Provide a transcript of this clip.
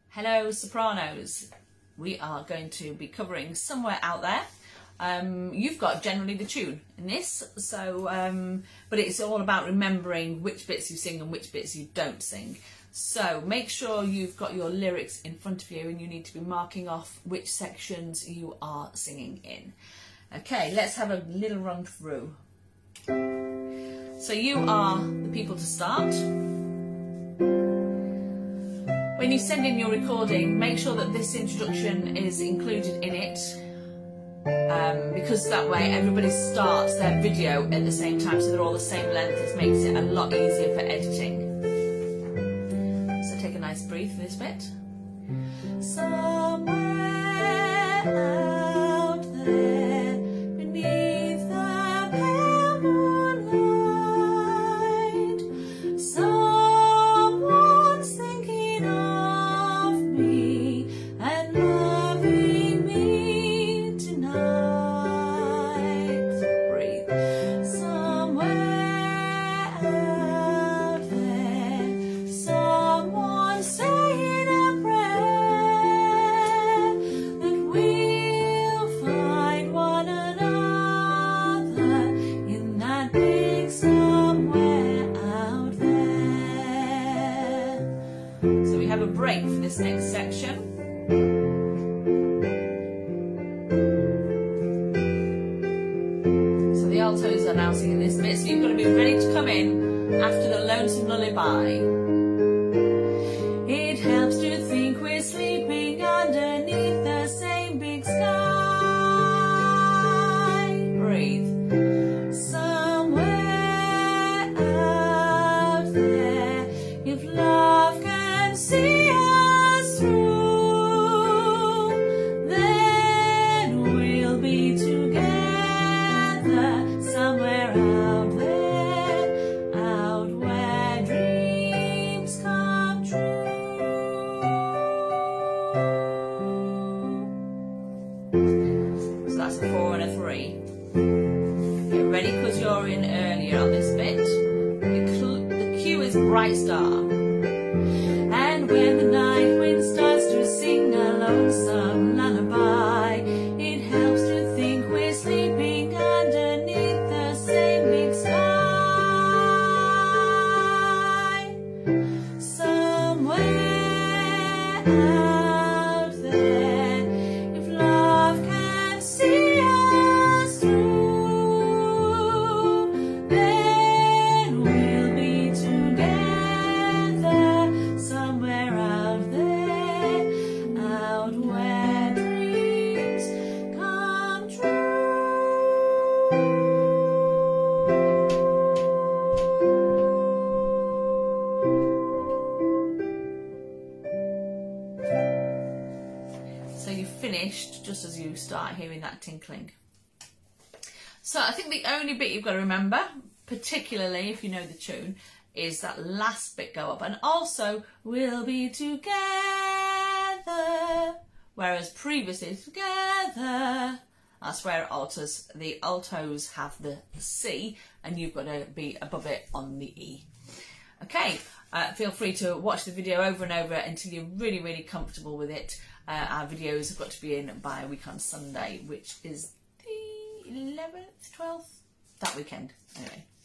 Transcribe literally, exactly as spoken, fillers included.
Hello sopranos, we are going to be covering Somewhere Out There. Um, you've got generally the tune in this, so um, but it's all about remembering which bits you sing and which bits you don't sing. So make sure you've got your lyrics in front of you and you need to be marking off which sections you are singing in. Okay, let's have a little run through. So you are the people to start. When you send in your recording, make sure that this introduction is included in it, um, because that way everybody starts their video at the same time, so they're all the same length. It makes it a lot easier for editing. So take a nice breathe for this bit. Somewhere out there, beneath the pale moonlight, someone's thinking of me and loving me tonight. Breathe. Somewhere out there, someone's saying a prayer that we'll find one another in that big somewhere out there. So we have a break for this next section. So the altos are now singing this bit, so you've got to be ready to come in after the Lonesome Lullaby. It helps to think we're sleeping underneath the same big sky. Breathe. Somewhere out there, if love can see us through, then we'll be together somewhere out there, out where dreams come true. So that's a four and a three. Get ready because you're in earlier on this bit. The, cl the cue is Bright Star. And when the night wind starts to sing a lonesome lullaby, it helps to think we're sleeping underneath the same big sky. Somewhere out there, if love can see us through, then we'll be together somewhere out there, out where dreams come true. So you finished just as you start hearing that tinkling. So I think the only bit you've got to remember, particularly if you know the tune, is that last bit go up, and also we'll be together, whereas previously together, that's where it alters. The altos have the C and you've got to be above it on the E. Okay, uh, feel free to watch the video over and over until you're really really comfortable with it. Uh, our videos have got to be in by a week on Sunday, which is the eleventh, twelfth, that weekend anyway.